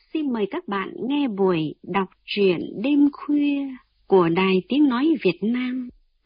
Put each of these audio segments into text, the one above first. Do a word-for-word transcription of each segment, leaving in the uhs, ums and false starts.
xin mời các bạn nghe buổi đọc truyện đêm khuya của Đài Tiếng Nói Việt Nam.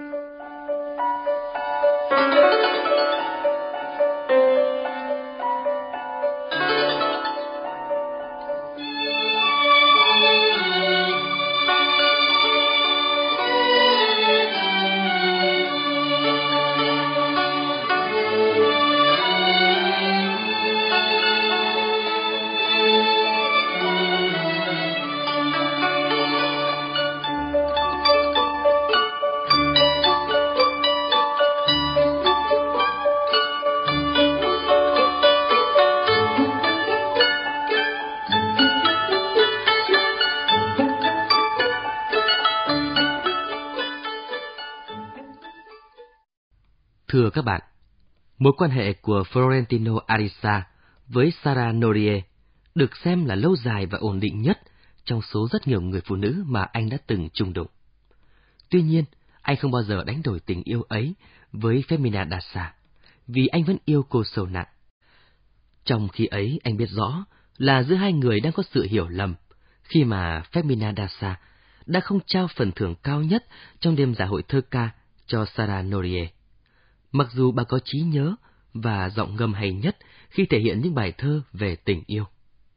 Thưa các bạn, mối quan hệ của Florentino Ariza với Sara Norie được xem là lâu dài và ổn định nhất trong số rất nhiều người phụ nữ mà anh đã từng chung đụng. Tuy nhiên, anh không bao giờ đánh đổi tình yêu ấy với Femina Daza, vì anh vẫn yêu cô sâu nặng. Trong khi ấy, anh biết rõ là giữa hai người đang có sự hiểu lầm, khi mà Femina Daza đã không trao phần thưởng cao nhất trong đêm dạ hội thơ ca cho Sara Norie. Mặc dù bà có trí nhớ và giọng ngâm hay nhất khi thể hiện những bài thơ về tình yêu.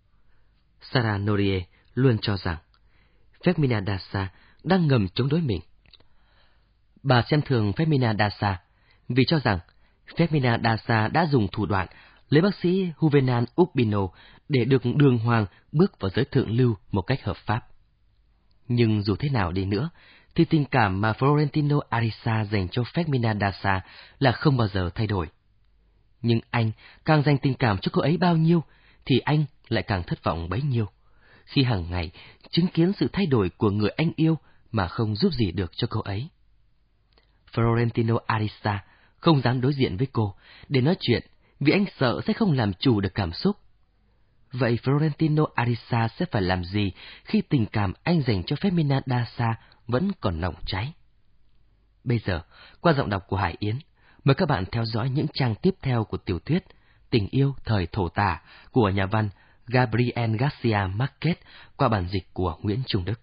Sara Norie luôn cho rằng Femina Daza đang ngầm chống đối mình. Bà xem thường Femina Daza vì cho rằng Femina Daza đã dùng thủ đoạn lấy bác sĩ Juvenal Urbino để được đường hoàng bước vào giới thượng lưu một cách hợp pháp. Nhưng dù thế nào đi nữa, thì tình cảm mà Florentino Ariza dành cho Femina Daza là không bao giờ thay đổi. Nhưng anh càng dành tình cảm cho cô ấy bao nhiêu, thì anh lại càng thất vọng bấy nhiêu, khi hàng ngày chứng kiến sự thay đổi của người anh yêu mà không giúp gì được cho cô ấy. Florentino Ariza không dám đối diện với cô để nói chuyện vì anh sợ sẽ không làm chủ được cảm xúc. Vậy Florentino Ariza sẽ phải làm gì khi tình cảm anh dành cho Femina Daza vẫn còn nồng cháy? Bây giờ, qua giọng đọc của Hải Yến, mời các bạn theo dõi những trang tiếp theo của tiểu thuyết Tình yêu thời thổ tả của nhà văn Gabriel Garcia Marquez qua bản dịch của Nguyễn Trung Đức.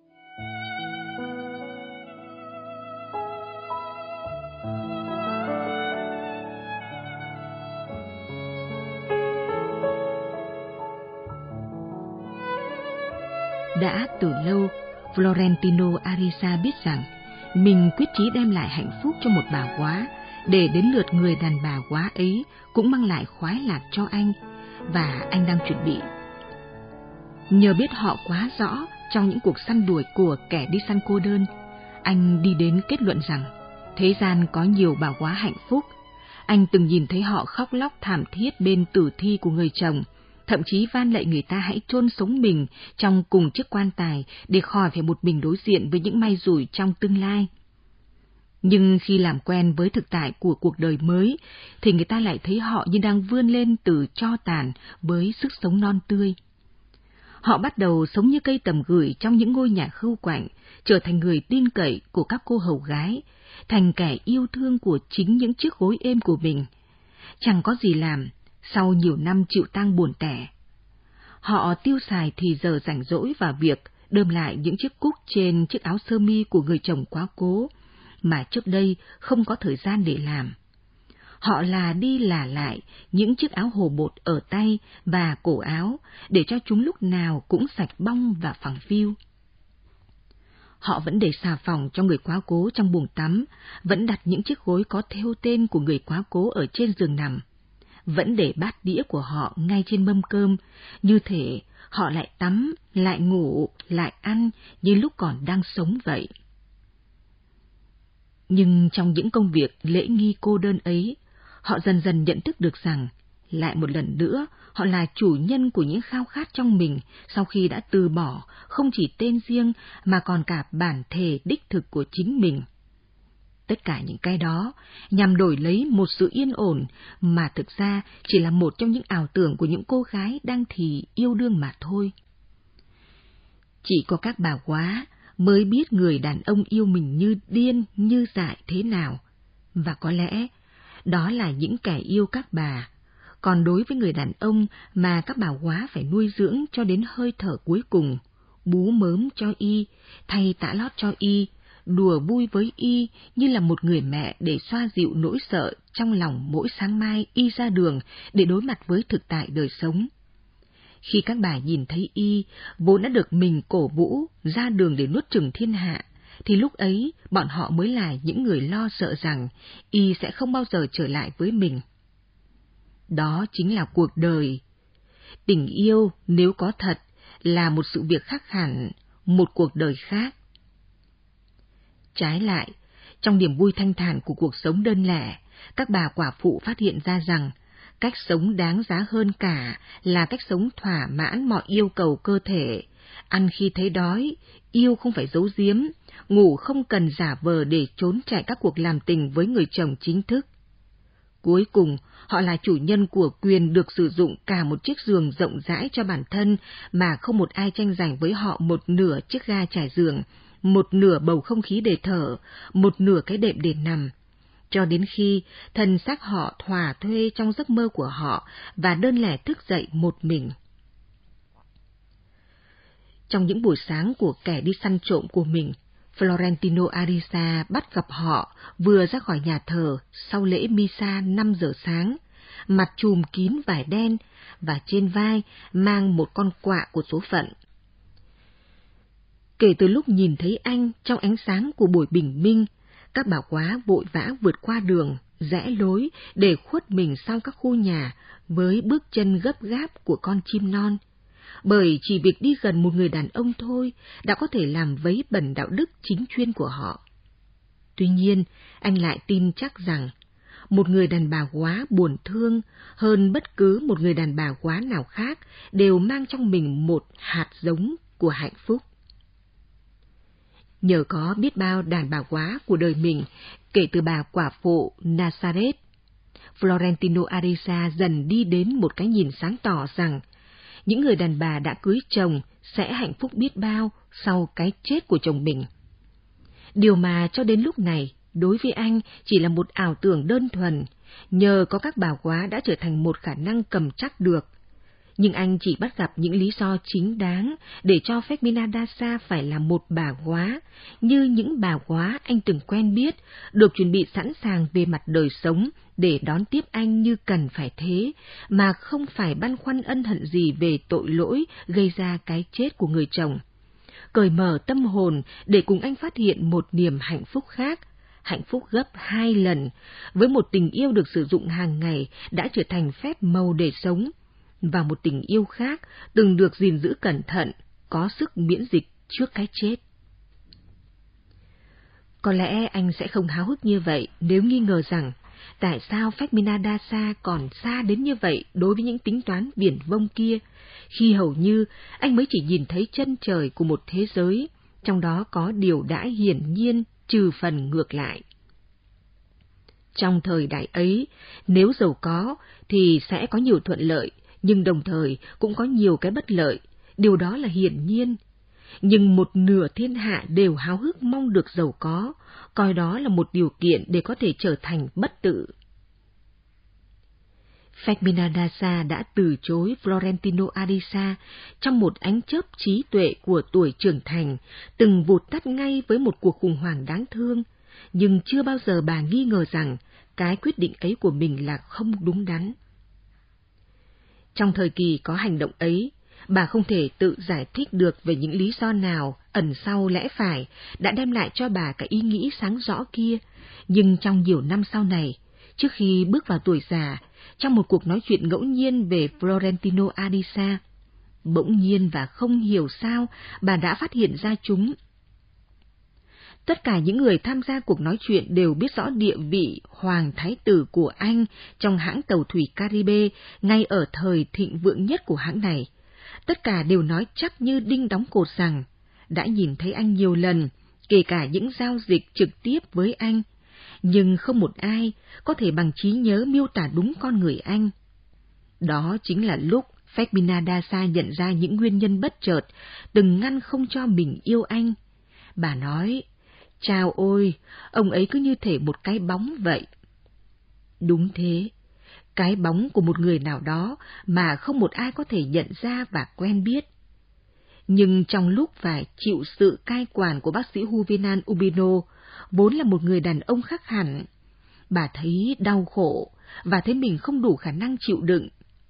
Đã từ lâu, Florentino Ariza biết rằng mình quyết chí đem lại hạnh phúc cho một bà góa, để đến lượt người đàn bà góa ấy cũng mang lại khoái lạc cho anh, và anh đang chuẩn bị. Nhờ biết họ quá rõ trong những cuộc săn đuổi của kẻ đi săn cô đơn, anh đi đến kết luận rằng thế gian có nhiều bà góa hạnh phúc. Anh từng nhìn thấy họ khóc lóc thảm thiết bên tử thi của người chồng, thậm chí van lạy người ta hãy chôn sống mình trong cùng chiếc quan tài để khỏi phải một mình đối diện với những may rủi trong tương lai. Nhưng khi làm quen với thực tại của cuộc đời mới, thì người ta lại thấy họ như đang vươn lên từ tro tàn với sức sống non tươi. Họ bắt đầu sống như cây tầm gửi trong những ngôi nhà khưu quạnh, trở thành người tin cậy của các cô hầu gái, thành kẻ yêu thương của chính những chiếc gối êm của mình. Chẳng có gì làm, sau nhiều năm chịu tang buồn tẻ. Họ tiêu xài thì giờ rảnh rỗi vào việc đơm lại những chiếc cúc trên chiếc áo sơ mi của người chồng quá cố, mà trước đây không có thời gian để làm. Họ là đi là lại những chiếc áo hồ bột ở tay và cổ áo để cho chúng lúc nào cũng sạch bong và phẳng phiu. Họ vẫn để xà phòng cho người quá cố trong buồng tắm, vẫn đặt những chiếc gối có thêu tên của người quá cố ở trên giường nằm, vẫn để bát đĩa của họ ngay trên mâm cơm, như thể họ lại tắm, lại ngủ, lại ăn như lúc còn đang sống vậy. Nhưng trong những công việc lễ nghi cô đơn ấy, họ dần dần nhận thức được rằng, lại một lần nữa, họ là chủ nhân của những khao khát trong mình sau khi đã từ bỏ không chỉ tên riêng mà còn cả bản thể đích thực của chính mình. Tất cả những cái đó nhằm đổi lấy một sự yên ổn mà thực ra chỉ là một trong những ảo tưởng của những cô gái đang thì yêu đương mà thôi. Chỉ có các bà góa mới biết người đàn ông yêu mình như điên, như dại thế nào. Và có lẽ đó là những kẻ yêu các bà, Còn đối với người đàn ông mà các bà góa phải nuôi dưỡng cho đến hơi thở cuối cùng, bú mớm cho y, thay tã lót cho y, đùa vui với y như là một người mẹ để xoa dịu nỗi sợ trong lòng mỗi sáng mai y ra đường để đối mặt với thực tại đời sống. Khi các bà nhìn thấy y, vốn đã được mình cổ vũ ra đường để nuốt chửng thiên hạ, thì lúc ấy bọn họ mới là những người lo sợ rằng y sẽ không bao giờ trở lại với mình. Đó chính là cuộc đời. Tình yêu nếu có thật là một sự việc khác hẳn, một cuộc đời khác. Trái lại, trong niềm vui thanh thản của cuộc sống đơn lẻ, các bà quả phụ phát hiện ra rằng cách sống đáng giá hơn cả là cách sống thỏa mãn mọi yêu cầu cơ thể, ăn khi thấy đói, yêu không phải giấu giếm, ngủ không cần giả vờ để trốn chạy các cuộc làm tình với người chồng chính thức. Cuối cùng, họ là chủ nhân của quyền được sử dụng cả một chiếc giường rộng rãi cho bản thân mà không một ai tranh giành với họ một nửa chiếc ga trải giường, một nửa bầu không khí để thở, một nửa cái đệm để nằm. Cho đến khi thân xác họ thỏa thuê trong giấc mơ của họ và đơn lẻ thức dậy một mình. Trong những buổi sáng của kẻ đi săn trộm của mình, Florentino Arisa bắt gặp họ vừa ra khỏi nhà thờ sau lễ Misa năm giờ sáng, mặt trùm kín vải đen và trên vai mang một con quạ của số phận. Kể từ lúc nhìn thấy anh trong ánh sáng của buổi bình minh, các bà góa vội vã vượt qua đường, rẽ lối để khuất mình sau các khu nhà với bước chân gấp gáp của con chim non. Bởi chỉ việc đi gần một người đàn ông thôi đã có thể làm vấy bẩn đạo đức chính chuyên của họ. Tuy nhiên, anh lại tin chắc rằng một người đàn bà góa buồn thương hơn bất cứ một người đàn bà góa nào khác đều mang trong mình một hạt giống của hạnh phúc. Nhờ có biết bao đàn bà góa của đời mình, kể từ bà quả phụ Nazareth, Florentino Arisa dần đi đến một cái nhìn sáng tỏ rằng những người đàn bà đã cưới chồng sẽ hạnh phúc biết bao sau cái chết của chồng mình. Điều mà cho đến lúc này, đối với anh chỉ là một ảo tưởng đơn thuần, nhờ có các bà góa đã trở thành một khả năng cầm chắc được. Nhưng anh chỉ bắt gặp những lý do chính đáng để cho Fermina Daza phải là một bà góa, như những bà góa anh từng quen biết, được chuẩn bị sẵn sàng về mặt đời sống để đón tiếp anh như cần phải thế, mà không phải băn khoăn ân hận gì về tội lỗi gây ra cái chết của người chồng. Cởi mở tâm hồn để cùng anh phát hiện một niềm hạnh phúc khác, hạnh phúc gấp hai lần, với một tình yêu được sử dụng hàng ngày đã trở thành phép màu để sống, và một tình yêu khác từng được gìn giữ cẩn thận, có sức miễn dịch trước cái chết. Có lẽ anh sẽ không háo hức như vậy nếu nghi ngờ rằng tại sao Fermina Daza còn xa đến như vậy đối với những tính toán viển vông kia, khi hầu như anh mới chỉ nhìn thấy chân trời của một thế giới, trong đó có điều đã hiển nhiên trừ phần ngược lại. Trong thời đại ấy, nếu giàu có thì sẽ có nhiều thuận lợi, nhưng đồng thời cũng có nhiều cái bất lợi, điều đó là hiển nhiên. Nhưng một nửa thiên hạ đều háo hức mong được giàu có, coi đó là một điều kiện để có thể trở thành bất tử. Fermina Daza đã từ chối Florentino Arisa trong một ánh chớp trí tuệ của tuổi trưởng thành, từng vụt tắt ngay với một cuộc khủng hoảng đáng thương, nhưng chưa bao giờ bà nghi ngờ rằng cái quyết định ấy của mình là không đúng đắn. Trong thời kỳ có hành động ấy, bà không thể tự giải thích được về những lý do nào ẩn sau lẽ phải đã đem lại cho bà cái ý nghĩ sáng rõ kia, nhưng trong nhiều năm sau này, trước khi bước vào tuổi già, trong một cuộc nói chuyện ngẫu nhiên về Florentino Arisa, bỗng nhiên và không hiểu sao bà đã phát hiện ra chúng. Tất cả những người tham gia cuộc nói chuyện đều biết rõ địa vị hoàng thái tử của anh trong hãng tàu thủy Caribe ngay ở thời thịnh vượng nhất của hãng này. Tất cả đều nói chắc như đinh đóng cột rằng đã nhìn thấy anh nhiều lần, kể cả những giao dịch trực tiếp với anh, nhưng không một ai có thể bằng trí nhớ miêu tả đúng con người anh. Đó chính là lúc Fermina Daza nhận ra những nguyên nhân bất chợt từng ngăn không cho mình yêu anh. Bà nói, chao ôi, ông ấy cứ như thể một cái bóng vậy. Đúng thế, cái bóng của một người nào đó mà không một ai có thể nhận ra và quen biết. Nhưng trong lúc phải chịu sự cai quản của bác sĩ Juvenal Urbino, vốn là một người đàn ông khác hẳn, bà thấy đau khổ và thấy mình không đủ khả năng chịu đựng.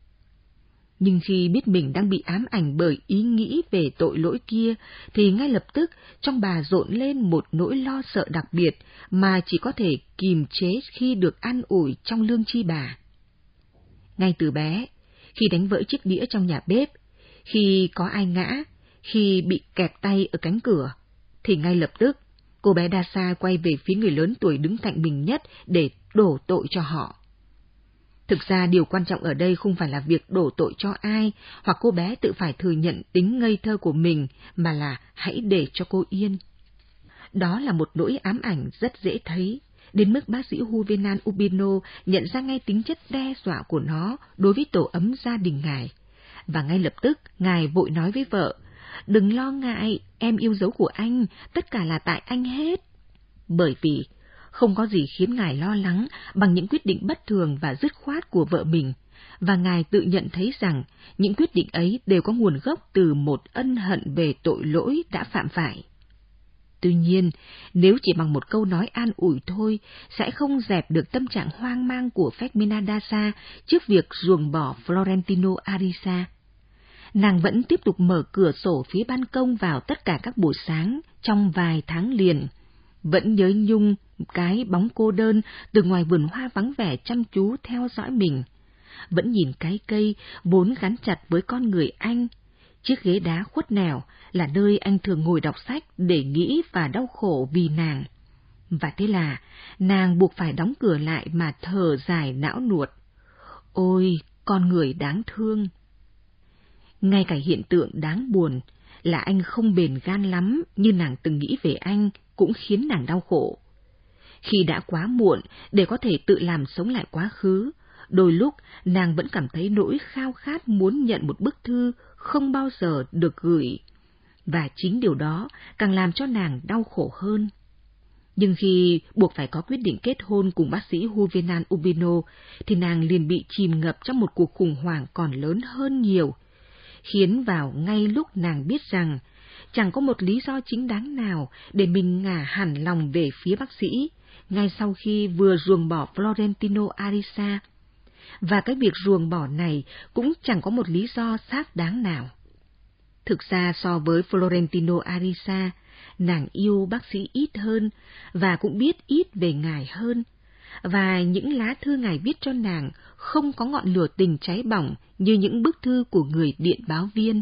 Nhưng khi biết mình đang bị ám ảnh bởi ý nghĩ về tội lỗi kia, thì ngay lập tức trong bà dộn lên một nỗi lo sợ đặc biệt mà chỉ có thể kìm chế khi được an ủi trong lương tri bà. Ngay từ bé, khi đánh vỡ chiếc đĩa trong nhà bếp, khi có ai ngã, khi bị kẹp tay ở cánh cửa, thì ngay lập tức cô bé Dasa quay về phía người lớn tuổi đứng cạnh mình nhất để đổ tội cho họ. Thực ra điều quan trọng ở đây không phải là việc đổ tội cho ai, hoặc cô bé tự phải thừa nhận tính ngây thơ của mình, mà là hãy để cho cô yên. Đó là một nỗi ám ảnh rất dễ thấy, đến mức bác sĩ Juvenal Urbino nhận ra ngay tính chất đe dọa của nó đối với tổ ấm gia đình ngài. Và ngay lập tức, ngài vội nói với vợ, đừng lo ngại, em yêu dấu của anh, tất cả là tại anh hết. Bởi vì không có gì khiến ngài lo lắng bằng những quyết định bất thường và dứt khoát của vợ mình, và ngài tự nhận thấy rằng những quyết định ấy đều có nguồn gốc từ một ân hận về tội lỗi đã phạm phải. Tuy nhiên, nếu chỉ bằng một câu nói an ủi thôi, sẽ không dẹp được tâm trạng hoang mang của Fermina Daza trước việc ruồng bỏ Florentino Arisa. Nàng vẫn tiếp tục mở cửa sổ phía ban công vào tất cả các buổi sáng trong vài tháng liền, vẫn nhớ nhung cái bóng cô đơn từ ngoài vườn hoa vắng vẻ chăm chú theo dõi mình, vẫn nhìn cái cây vốn gắn chặt với con người anh, chiếc ghế đá khuất nẻo là nơi anh thường ngồi đọc sách để nghĩ và đau khổ vì nàng. Và thế là nàng buộc phải đóng cửa lại mà thở dài não nuột. Ôi, con người đáng thương! Ngay cả hiện tượng đáng buồn là anh không bền gan lắm như nàng từng nghĩ về anh cũng khiến nàng đau khổ. Khi đã quá muộn để có thể tự làm sống lại quá khứ, đôi lúc nàng vẫn cảm thấy nỗi khao khát muốn nhận một bức thư không bao giờ được gửi, và chính điều đó càng làm cho nàng đau khổ hơn. Nhưng khi buộc phải có quyết định kết hôn cùng bác sĩ Juvenal Urbino, thì nàng liền bị chìm ngập trong một cuộc khủng hoảng còn lớn hơn nhiều, khiến vào ngay lúc nàng biết rằng chẳng có một lý do chính đáng nào để mình ngả hẳn lòng về phía bác sĩ, ngay sau khi vừa ruồng bỏ Florentino Arisa. Và cái việc ruồng bỏ này cũng chẳng có một lý do xác đáng nào. Thực ra so với Florentino Arisa, nàng yêu bác sĩ ít hơn và cũng biết ít về ngài hơn. Và những lá thư ngài viết cho nàng không có ngọn lửa tình cháy bỏng như những bức thư của người điện báo viên.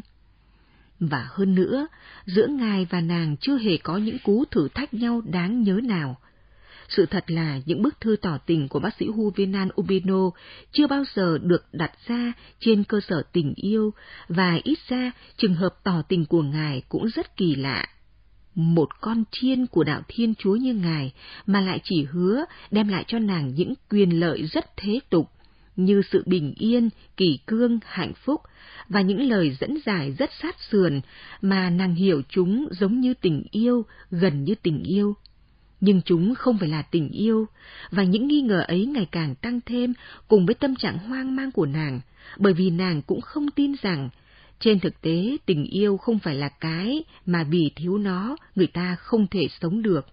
Và hơn nữa, giữa ngài và nàng chưa hề có những cú thử thách nhau đáng nhớ nào. Sự thật là những bức thư tỏ tình của bác sĩ Juvenal Urbino chưa bao giờ được đặt ra trên cơ sở tình yêu, và ít ra trường hợp tỏ tình của ngài cũng rất kỳ lạ. Một con chiên của đạo Thiên Chúa như ngài mà lại chỉ hứa đem lại cho nàng những quyền lợi rất thế tục, như sự bình yên, kỷ cương, hạnh phúc, và những lời dẫn giải rất sát sườn mà nàng hiểu chúng giống như tình yêu, gần như tình yêu. Nhưng chúng không phải là tình yêu, và những nghi ngờ ấy ngày càng tăng thêm cùng với tâm trạng hoang mang của nàng, bởi vì nàng cũng không tin rằng trên thực tế tình yêu không phải là cái mà vì thiếu nó người ta không thể sống được.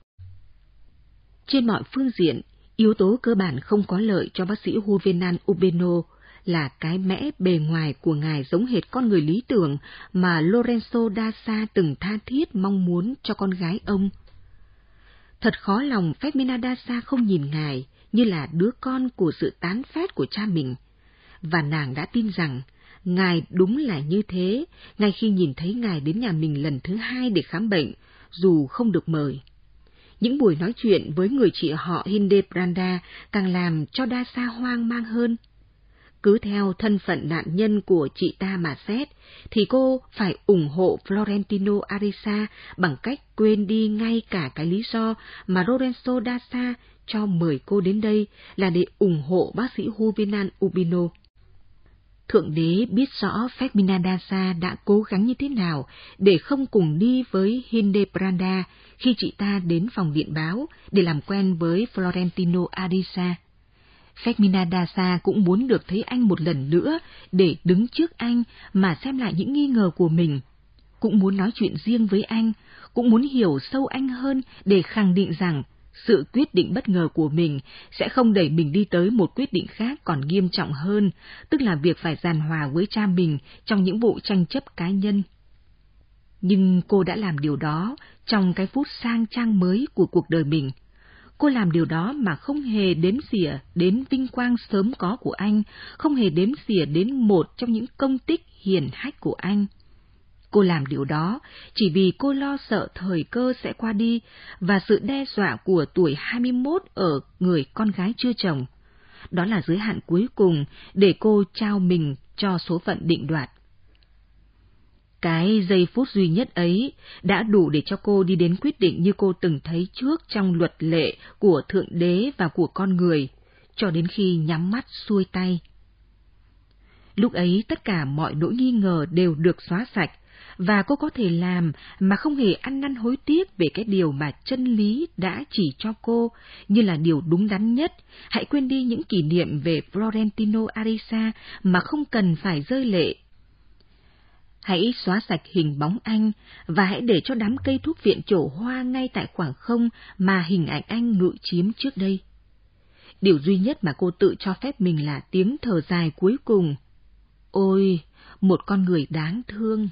Trên mọi phương diện, yếu tố cơ bản không có lợi cho bác sĩ Juvenal Urbino là cái mẽ bề ngoài của ngài giống hệt con người lý tưởng mà Lorenzo Daza từng tha thiết mong muốn cho con gái ông. Thật khó lòng Fermina Daza không nhìn ngài như là đứa con của sự tán phét của cha mình, và nàng đã tin rằng ngài đúng là như thế ngay khi nhìn thấy ngài đến nhà mình lần thứ hai để khám bệnh, dù không được mời. Những buổi nói chuyện với người chị họ Hildebranda càng làm cho Daza hoang mang hơn. Cứ theo thân phận nạn nhân của chị ta mà xét, thì cô phải ủng hộ Florentino Arisa bằng cách quên đi ngay cả cái lý do mà Lorenzo Daza cho mời cô đến đây là để ủng hộ bác sĩ Juvenal Urbino. Thượng đế biết rõ Fermina Daza đã cố gắng như thế nào để không cùng đi với Hildebranda khi chị ta đến phòng điện báo để làm quen với Florentino Arisa. Femina Dasa cũng muốn được thấy anh một lần nữa để đứng trước anh mà xem lại những nghi ngờ của mình. Cũng muốn nói chuyện riêng với anh, cũng muốn hiểu sâu anh hơn để khẳng định rằng sự quyết định bất ngờ của mình sẽ không đẩy mình đi tới một quyết định khác còn nghiêm trọng hơn, tức là việc phải giàn hòa với cha mình trong những vụ tranh chấp cá nhân. Nhưng cô đã làm điều đó trong cái phút sang trang mới của cuộc đời mình. Cô làm điều đó mà không hề đếm xỉa đến vinh quang sớm có của anh, không hề đếm xỉa đến một trong những công tích hiển hách của anh. Cô làm điều đó chỉ vì cô lo sợ thời cơ sẽ qua đi và sự đe dọa của tuổi hai mươi mốt ở người con gái chưa chồng. Đó là giới hạn cuối cùng để cô trao mình cho số phận định đoạt. Cái giây phút duy nhất ấy đã đủ để cho cô đi đến quyết định như cô từng thấy trước trong luật lệ của Thượng Đế và của con người, cho đến khi nhắm mắt xuôi tay. Lúc ấy tất cả mọi nỗi nghi ngờ đều được xóa sạch, và cô có thể làm mà không hề ăn năn hối tiếc về cái điều mà chân lý đã chỉ cho cô như là điều đúng đắn nhất. Hãy quên đi những kỷ niệm về Florentino Arisa mà không cần phải rơi lệ. Hãy xóa sạch hình bóng anh và hãy để cho đám cây thuốc viện trổ hoa ngay tại khoảng không mà hình ảnh anh ngự chiếm trước đây. Điều duy nhất mà cô tự cho phép mình là tiếng thở dài cuối cùng. Ôi, một con người đáng thương.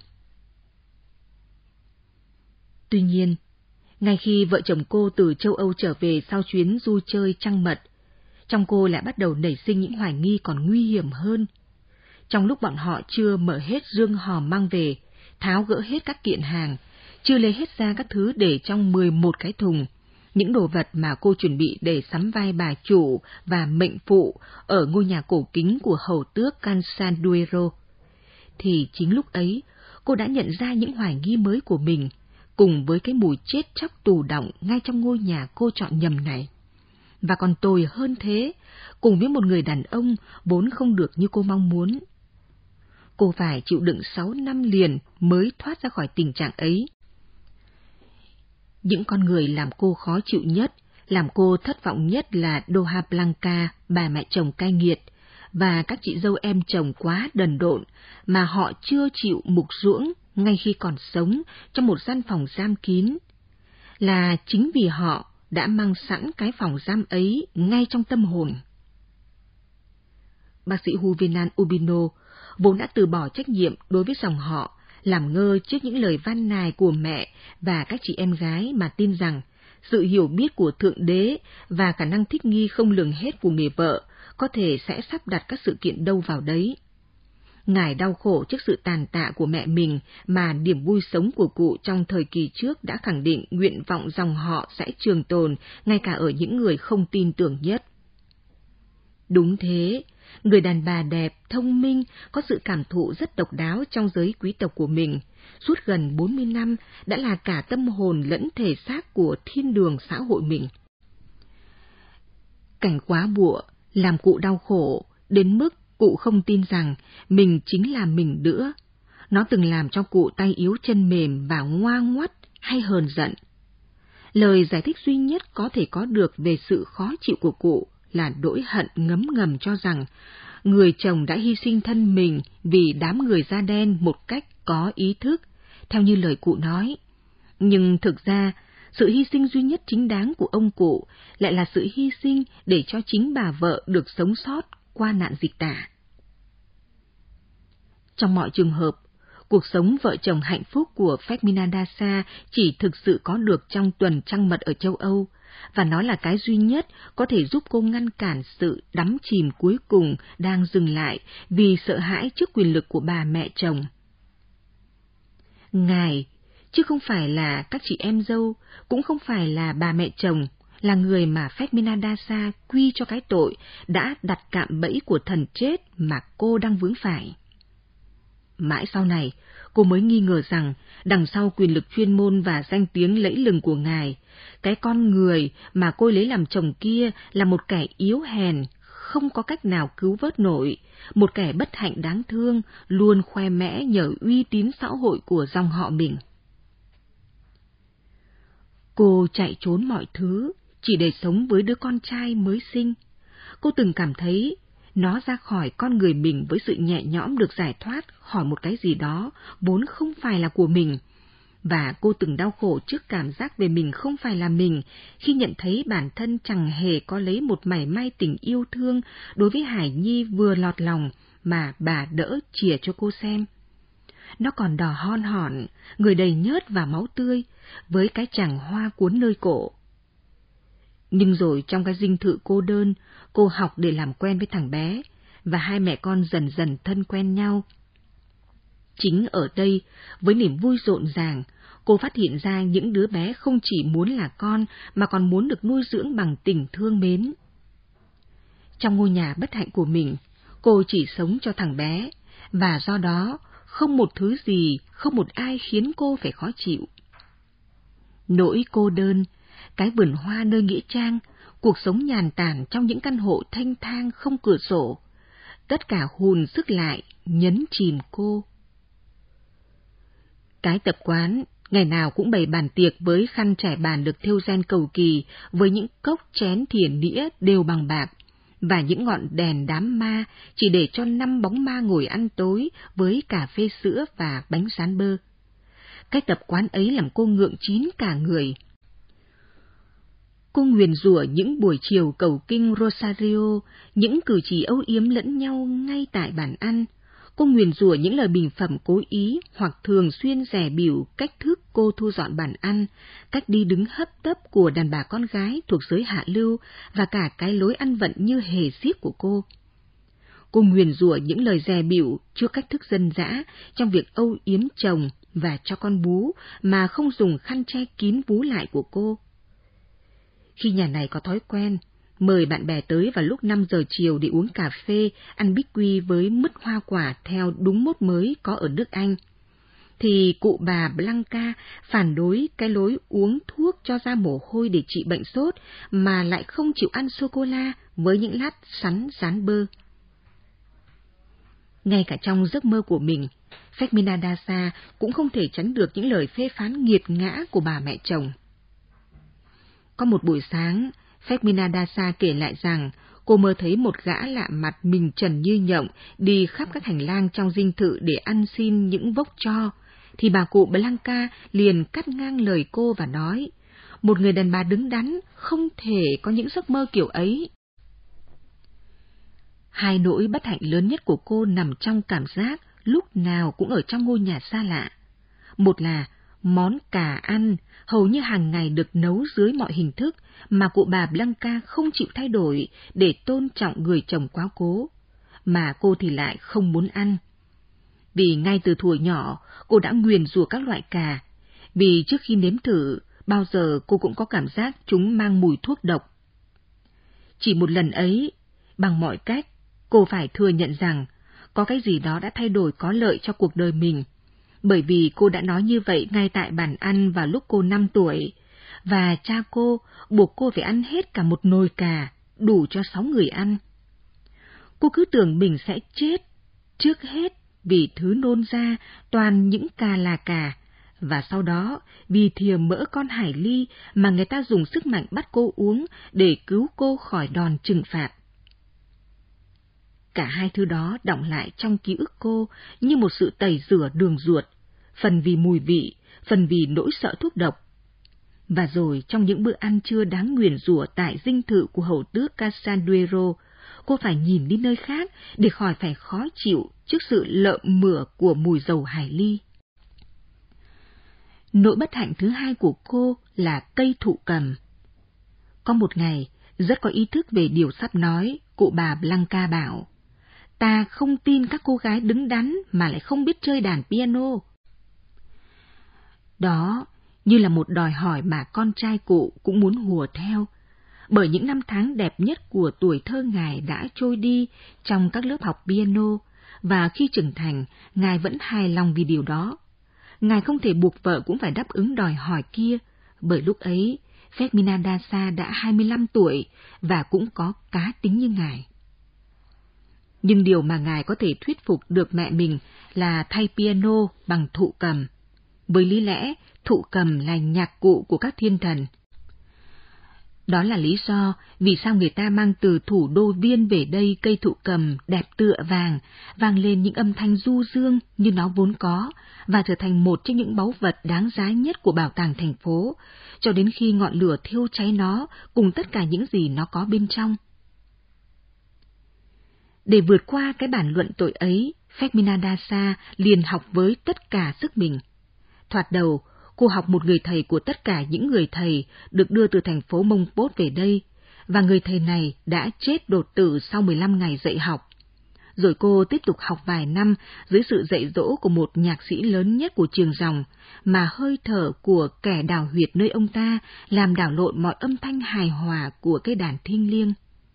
Tuy nhiên, ngay khi vợ chồng cô từ châu Âu trở về sau chuyến du chơi trăng mật, trong cô lại bắt đầu nảy sinh những hoài nghi còn nguy hiểm hơn. Trong lúc bọn họ chưa mở hết dương hòm mang về, tháo gỡ hết các kiện hàng, chưa lấy hết ra các thứ để trong mười một cái thùng, những đồ vật mà cô chuẩn bị để sắm vai bà chủ và mệnh phụ ở ngôi nhà cổ kính của hầu tước Cansanduero, thì chính lúc ấy cô đã nhận ra những hoài nghi mới của mình, cùng với cái mùi chết chóc tù đọng ngay trong ngôi nhà cô chọn nhầm này. Và còn tồi hơn thế, cùng với một người đàn ông vốn không được như cô mong muốn. Cô phải chịu đựng sáu năm liền mới thoát ra khỏi tình trạng ấy. Những con người làm cô khó chịu nhất, làm cô thất vọng nhất là Doha Blanca, bà mẹ chồng cai nghiệt, và các chị dâu em chồng quá đần độn mà họ chưa chịu mục ruỗng ngay khi còn sống trong một gian phòng giam kín. Là chính vì họ đã mang sẵn cái phòng giam ấy ngay trong tâm hồn. Bác sĩ Juvenal Urbino vốn đã từ bỏ trách nhiệm đối với dòng họ, làm ngơ trước những lời van nài của mẹ và các chị em gái mà tin rằng sự hiểu biết của Thượng Đế và khả năng thích nghi không lường hết của người vợ có thể sẽ sắp đặt các sự kiện đâu vào đấy. Ngài đau khổ trước sự tàn tạ của mẹ mình mà niềm vui sống của cụ trong thời kỳ trước đã khẳng định nguyện vọng dòng họ sẽ trường tồn ngay cả ở những người không tin tưởng nhất. Đúng thế, người đàn bà đẹp, thông minh, có sự cảm thụ rất độc đáo trong giới quý tộc của mình, suốt gần bốn mươi năm đã là cả tâm hồn lẫn thể xác của thiên đường xã hội mình. Cảnh quá bụa làm cụ đau khổ đến mức cụ không tin rằng mình chính là mình nữa. Nó từng làm cho cụ tay yếu chân mềm và ngoa ngoắt hay hờn giận. Lời giải thích duy nhất có thể có được về sự khó chịu của cụ là nỗi hận ngấm ngầm cho rằng người chồng đã hy sinh thân mình vì đám người da đen một cách có ý thức, theo như lời cụ nói. Nhưng thực ra, sự hy sinh duy nhất chính đáng của ông cụ lại là sự hy sinh để cho chính bà vợ được sống sót qua nạn dịch tả. Trong mọi trường hợp, cuộc sống vợ chồng hạnh phúc của Femina Dasa chỉ thực sự có được trong tuần trăng mật ở châu Âu, và nó là cái duy nhất có thể giúp cô ngăn cản sự đắm chìm cuối cùng đang dừng lại vì sợ hãi trước quyền lực của bà mẹ chồng. Ngài, chứ không phải là các chị em dâu, cũng không phải là bà mẹ chồng, là người mà Femina Dasa quy cho cái tội đã đặt cạm bẫy của thần chết mà cô đang vướng phải. Mãi sau này, cô mới nghi ngờ rằng đằng sau quyền lực chuyên môn và danh tiếng lẫy lừng của ngài, cái con người mà cô lấy làm chồng kia là một kẻ yếu hèn, không có cách nào cứu vớt nổi, một kẻ bất hạnh đáng thương, luôn khoe mẽ nhờ uy tín xã hội của dòng họ mình. Cô chạy trốn mọi thứ, chỉ để sống với đứa con trai mới sinh. cô từng cảm thấy nó ra khỏi con người mình với sự nhẹ nhõm được giải thoát khỏi một cái gì đó vốn không phải là của mình. Và cô từng đau khổ trước cảm giác về mình không phải là mình khi nhận thấy bản thân chẳng hề có lấy một mảy may tình yêu thương đối với Hải Nhi vừa lọt lòng mà bà đỡ chìa cho cô xem. Nó còn đỏ hon hòn, người đầy nhớt và máu tươi, với cái chàng hoa cuốn nơi cổ. Nhưng rồi trong cái dinh thự cô đơn, cô học để làm quen với thằng bé, và hai mẹ con dần dần thân quen nhau. Chính ở đây, với niềm vui rộn ràng, cô phát hiện ra những đứa bé không chỉ muốn là con mà còn muốn được nuôi dưỡng bằng tình thương mến. Trong ngôi nhà bất hạnh của mình, cô chỉ sống cho thằng bé, và do đó không một thứ gì, không một ai khiến cô phải khó chịu. Nỗi cô đơn, cái vườn hoa nơi nghĩa trang, cuộc sống nhàn tản trong những căn hộ thanh thang không cửa sổ, tất cả hùn sức lại, nhấn chìm cô. Cái tập quán, ngày nào cũng bày bàn tiệc với khăn trải bàn được thêu ren cầu kỳ, với những cốc chén thìa nĩa đều bằng bạc, và những ngọn đèn đám ma chỉ để cho năm bóng ma ngồi ăn tối với cà phê sữa và bánh rán bơ. Cái tập quán ấy làm cô ngượng chín cả người. Cô nguyền rủa những buổi chiều cầu kinh Rosario, những cử chỉ âu yếm lẫn nhau ngay tại bàn ăn. Cô nguyền rủa những lời bình phẩm cố ý hoặc thường xuyên dè bỉu cách thức cô thu dọn bàn ăn, cách đi đứng hấp tấp của đàn bà con gái thuộc giới hạ lưu và cả cái lối ăn vận như hề xiếc của cô. Cô nguyền rủa những lời dè bỉu trước cách thức dân dã trong việc âu yếm chồng và cho con bú mà không dùng khăn che kín vú lại của cô. Khi nhà này có thói quen mời bạn bè tới vào lúc năm giờ chiều để uống cà phê, ăn bích quy với mứt hoa quả theo đúng mốt mới có ở nước Anh, thì cụ bà Blanca phản đối cái lối uống thuốc cho ra mồ hôi để trị bệnh sốt mà lại không chịu ăn sô-cô-la với những lát sắn rán bơ. Ngay cả trong giấc mơ của mình, Fermina Daza cũng không thể tránh được những lời phê phán nghiệt ngã của bà mẹ chồng. Có một buổi sáng, Fermina Daza kể lại rằng cô mơ thấy một gã lạ mặt mình trần như nhộng đi khắp các hành lang trong dinh thự để ăn xin những vốc tro, thì bà cụ Blanca liền cắt ngang lời cô và nói, một người đàn bà đứng đắn không thể có những giấc mơ kiểu ấy. Hai nỗi bất hạnh lớn nhất của cô nằm trong cảm giác lúc nào cũng ở trong ngôi nhà xa lạ. Một là món cà ăn hầu như hàng ngày được nấu dưới mọi hình thức mà cụ bà Blanca không chịu thay đổi để tôn trọng người chồng quá cố, mà cô thì lại không muốn ăn. Vì ngay từ thuở nhỏ, cô đã nguyền rủa các loại cà, vì trước khi nếm thử, bao giờ cô cũng có cảm giác chúng mang mùi thuốc độc. Chỉ một lần ấy, bằng mọi cách, cô phải thừa nhận rằng có cái gì đó đã thay đổi có lợi cho cuộc đời mình, bởi vì cô đã nói như vậy ngay tại bàn ăn vào lúc cô năm tuổi, và cha cô buộc cô phải ăn hết cả một nồi cà, đủ cho sáu người ăn. Cô cứ tưởng mình sẽ chết, trước hết vì thứ nôn ra toàn những cà là cà, và sau đó vì thìa mỡ con hải ly mà người ta dùng sức mạnh bắt cô uống để cứu cô khỏi đòn trừng phạt. Cả hai thứ đó đọng lại trong ký ức cô như một sự tẩy rửa đường ruột, phần vì mùi vị, phần vì nỗi sợ thuốc độc. Và rồi trong những bữa ăn trưa đáng nguyền rủa tại dinh thự của hầu tước Casaduero, cô phải nhìn đi nơi khác để khỏi phải khó chịu trước sự lợm mửa của mùi dầu hải ly. Nỗi bất hạnh thứ hai của cô là cây thụ cầm. Có một ngày, rất có ý thức về điều sắp nói, cụ bà Blanca bảo, ta không tin các cô gái đứng đắn mà lại không biết chơi đàn piano. Đó như là một đòi hỏi mà con trai cụ cũng muốn hùa theo, bởi những năm tháng đẹp nhất của tuổi thơ ngài đã trôi đi trong các lớp học piano, và khi trưởng thành, ngài vẫn hài lòng vì điều đó. Ngài không thể buộc vợ cũng phải đáp ứng đòi hỏi kia, bởi lúc ấy, Fermina Daza đã hai mươi lăm tuổi và cũng có cá tính như ngài. Nhưng điều mà ngài có thể thuyết phục được mẹ mình là thay piano bằng thụ cầm. Với lý lẽ, thụ cầm là nhạc cụ của các thiên thần. Đó là lý do vì sao người ta mang từ thủ đô Viên về đây cây thụ cầm đẹp tựa vàng, vang lên những âm thanh du dương như nó vốn có, và trở thành một trong những báu vật đáng giá nhất của bảo tàng thành phố, cho đến khi ngọn lửa thiêu cháy nó cùng tất cả những gì nó có bên trong. Để vượt qua cái bản luận tội ấy, Fermina Daza liền học với tất cả sức mình. Thoạt đầu, cô học một người thầy của tất cả những người thầy được đưa từ thành phố Mông Pốt về đây, và người thầy này đã chết đột tử sau mười lăm ngày dạy học. Rồi cô tiếp tục học vài năm dưới sự dạy dỗ của một nhạc sĩ lớn nhất của trường Ròng, mà hơi thở của kẻ đào huyệt nơi ông ta làm đảo lộn mọi âm thanh hài hòa của cái đàn thiêng liêng.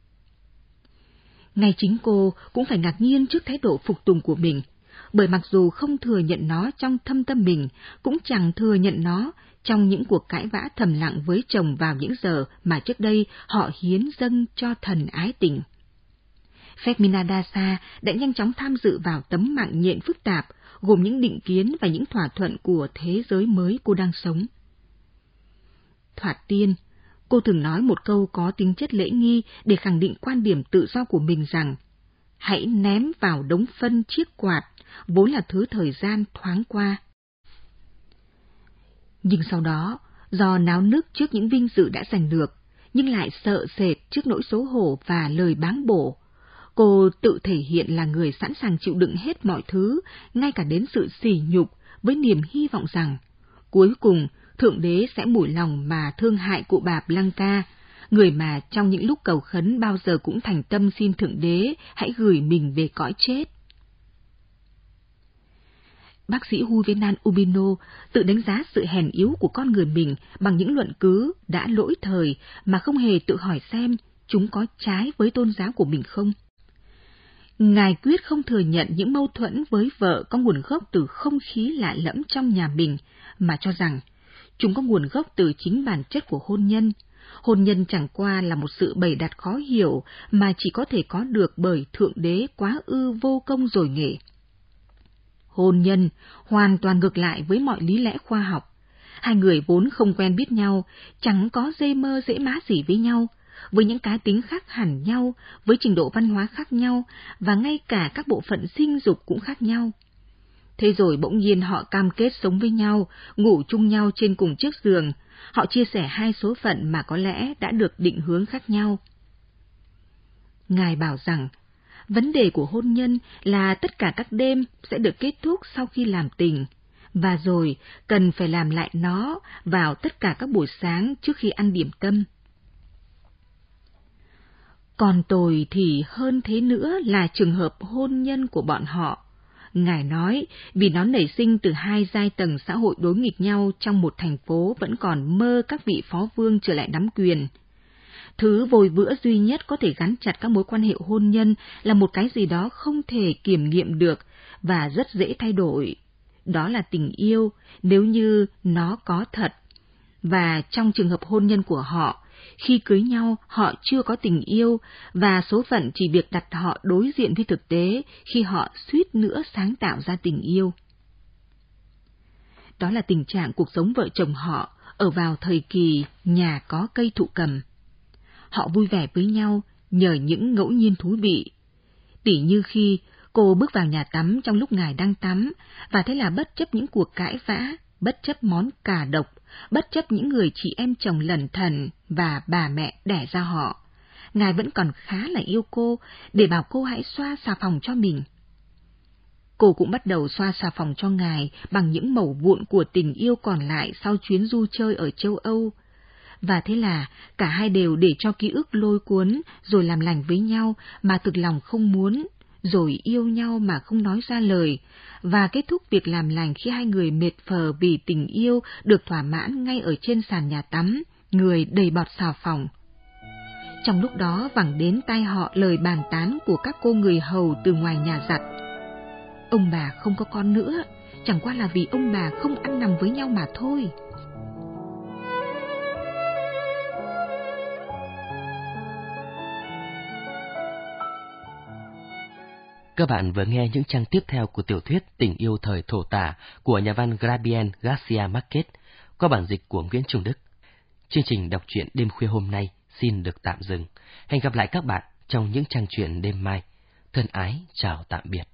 Ngay chính cô cũng phải ngạc nhiên trước thái độ phục tùng của mình, bởi mặc dù không thừa nhận nó trong thâm tâm mình, cũng chẳng thừa nhận nó trong những cuộc cãi vã thầm lặng với chồng vào những giờ mà trước đây họ hiến dâng cho thần ái tình. Fermina Daza đã nhanh chóng tham dự vào tấm mạng nhện phức tạp, gồm những định kiến và những thỏa thuận của thế giới mới cô đang sống. Thoạt tiên, cô thường nói một câu có tính chất lễ nghi để khẳng định quan điểm tự do của mình rằng hãy ném vào đống phân chiếc quạt, vốn là thứ thời gian thoáng qua. Nhưng sau đó, do náo nức trước những vinh dự đã giành được, nhưng lại sợ sệt trước nỗi xấu hổ và lời báng bổ, cô tự thể hiện là người sẵn sàng chịu đựng hết mọi thứ, ngay cả đến sự sỉ nhục, với niềm hy vọng rằng cuối cùng Thượng Đế sẽ mủi lòng mà thương hại cụ bà Blanca, người mà trong những lúc cầu khấn bao giờ cũng thành tâm xin Thượng Đế hãy gửi mình về cõi chết. Bác sĩ Juvenal Urbino tự đánh giá sự hèn yếu của con người mình bằng những luận cứ đã lỗi thời mà không hề tự hỏi xem chúng có trái với tôn giáo của mình không. Ngài quyết không thừa nhận những mâu thuẫn với vợ có nguồn gốc từ không khí lạ lẫm trong nhà mình, mà cho rằng chúng có nguồn gốc từ chính bản chất của hôn nhân. Hôn nhân chẳng qua là một sự bày đặt khó hiểu mà chỉ có thể có được bởi Thượng Đế quá ư vô công rồi nghệ. Hôn nhân hoàn toàn ngược lại với mọi lý lẽ khoa học. Hai người vốn không quen biết nhau, chẳng có dây mơ dễ má gì với nhau, với những cá tính khác hẳn nhau, với trình độ văn hóa khác nhau, và ngay cả các bộ phận sinh dục cũng khác nhau. Thế rồi bỗng nhiên họ cam kết sống với nhau, ngủ chung nhau trên cùng chiếc giường. Họ chia sẻ hai số phận mà có lẽ đã được định hướng khác nhau. Ngài bảo rằng, vấn đề của hôn nhân là tất cả các đêm sẽ được kết thúc sau khi làm tình, và rồi cần phải làm lại nó vào tất cả các buổi sáng trước khi ăn điểm tâm. Còn tôi thì hơn thế nữa là trường hợp hôn nhân của bọn họ. Ngài nói, vì nó nảy sinh từ hai giai tầng xã hội đối nghịch nhau trong một thành phố vẫn còn mơ các vị phó vương trở lại nắm quyền. Thứ vôi vữa duy nhất có thể gắn chặt các mối quan hệ hôn nhân là một cái gì đó không thể kiểm nghiệm được và rất dễ thay đổi. Đó là tình yêu, nếu như nó có thật. Và trong trường hợp hôn nhân của họ, khi cưới nhau họ chưa có tình yêu, và số phận chỉ việc đặt họ đối diện với thực tế khi họ suýt nữa sáng tạo ra tình yêu. Đó là tình trạng cuộc sống vợ chồng họ ở vào thời kỳ nhà có cây thụ cầm. Họ vui vẻ với nhau nhờ những ngẫu nhiên thú vị. Tỉ như khi cô bước vào nhà tắm trong lúc Ngài đang tắm, và thế là bất chấp những cuộc cãi vã, bất chấp món cà độc, bất chấp những người chị em chồng lẩn thẩn và bà mẹ đẻ ra họ, Ngài vẫn còn khá là yêu cô để bảo cô hãy xoa xà phòng cho mình. Cô cũng bắt đầu xoa xà phòng cho Ngài bằng những mẩu vụn của tình yêu còn lại sau chuyến du chơi ở châu Âu. Và thế là cả hai đều để cho ký ức lôi cuốn, rồi làm lành với nhau mà thực lòng không muốn, rồi yêu nhau mà không nói ra lời, và kết thúc việc làm lành khi hai người mệt phờ vì tình yêu được thỏa mãn ngay ở trên sàn nhà tắm, người đầy bọt xà phòng. Trong lúc đó vẳng đến tai họ lời bàn tán của các cô người hầu từ ngoài nhà giặt. Ông bà không có con nữa, chẳng qua là vì ông bà không ăn nằm với nhau mà thôi. Các bạn vừa nghe những trang tiếp theo của tiểu thuyết Tình yêu thời thổ tả của nhà văn Gabriel Garcia Marquez qua bản dịch của Nguyễn Trung Đức. Chương trình đọc truyện đêm khuya hôm nay xin được tạm dừng. Hẹn gặp lại các bạn trong những trang truyện đêm mai. Thân ái chào tạm biệt.